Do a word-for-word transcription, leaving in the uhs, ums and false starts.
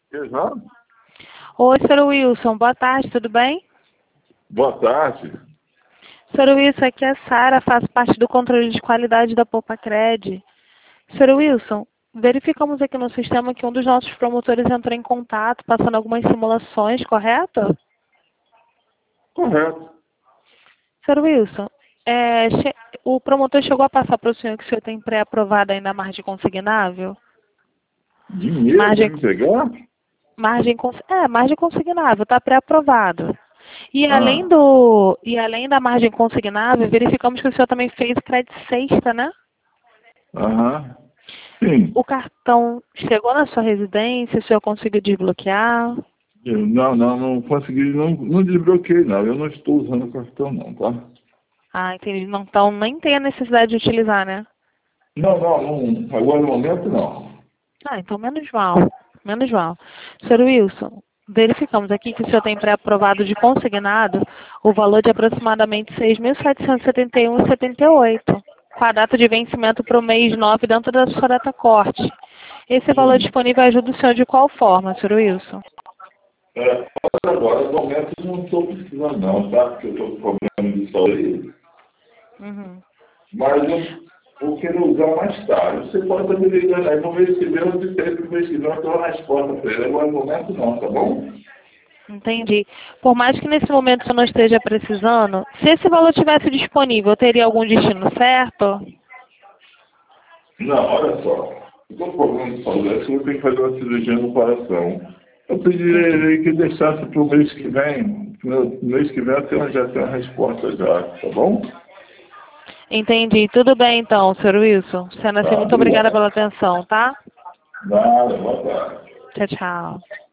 Exato. Oi, senhor Wilson, boa tarde, tudo bem? Boa tarde. senhor Wilson, aqui é a Sara, faço parte do controle de qualidade da Poupacred. senhor Wilson, verificamos aqui no sistema que um dos nossos promotores entrou em contato, passando algumas simulações, correto? Correto. senhor Wilson, é, che- o promotor chegou a passar para o senhor que o senhor tem pré-aprovado ainda a margem consignável? Dinheiro para Margem, me pegar? margem, cons- é, margem consignável, está pré-aprovado. E além Ah, do, e além da margem consignável, verificamos que o senhor também fez crédito sexta, né? aham. Sim. O cartão chegou na sua residência, o senhor conseguiu desbloquear? Eu, não, não, não consegui, não, não desbloqueei, não. Eu não estou usando o cartão, não, tá? Ah, entendi. Não, então nem tem a necessidade de utilizar, né? Não, não, não. Agora no momento, não. Ah, então menos mal. Menos mal. senhor Wilson, verificamos aqui que o senhor tem pré-aprovado de consignado o valor de aproximadamente seis mil setecentos e setenta e um vírgula setenta e oito, com a data de vencimento para o mês nove dentro da sua data corte. Esse valor Sim. disponível ajuda o senhor de qual forma, senhor Wilson? É, mas agora, no momento, eu não estou precisando, não, tá? Porque eu estou com problema de saúde. Uhum. Mas eu vou querer usar mais tarde. Você pode estar me ligando aí no mês que vem, eu disse que no mês que vem eu estou na resposta para ele. Agora no momento não, tá bom? Entendi. Por mais que nesse momento você não esteja precisando, se esse valor tivesse disponível, teria algum destino certo? Não, olha só. Eu estou com problema de saúde, acho que eu tenho que fazer uma cirurgia no coração. Eu pediria a Entendi. ele que deixasse para o mês que vem. No mês que vem eu tenho- já tenho a resposta já, tá bom? Entendi. Tudo bem então, senhor Wilson. Sendo assim, Tá, muito obrigada obrigado. pela atenção, tá? Nada, boa tarde. Tchau, tchau.